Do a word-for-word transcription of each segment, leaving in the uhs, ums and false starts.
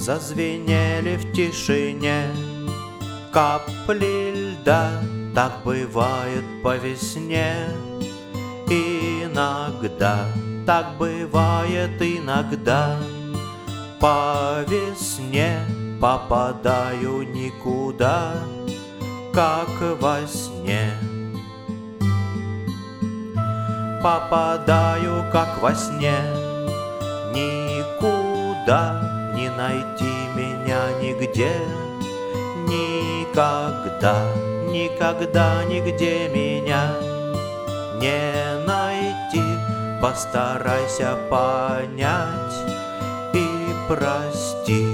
зазвенели в тишине капли льда. Так бывает по весне. Иногда, так бывает иногда, по весне попадаю никуда, как во сне. Попадаю, как во сне, никуда не найти меня нигде. Никогда, никогда нигде меня не найти. Постарайся понять и прости.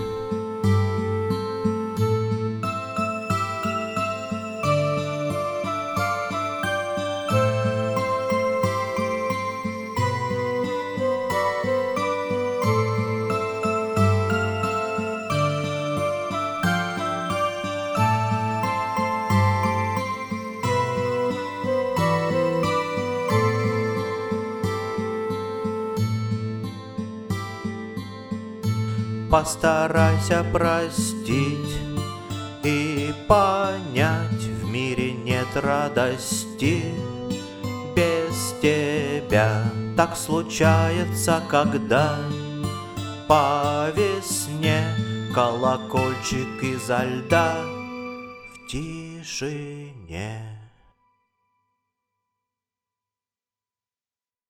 Постарайся простить и понять, в мире нет радости без тебя. Так случается, когда по весне колокольчик изо льда в тишине.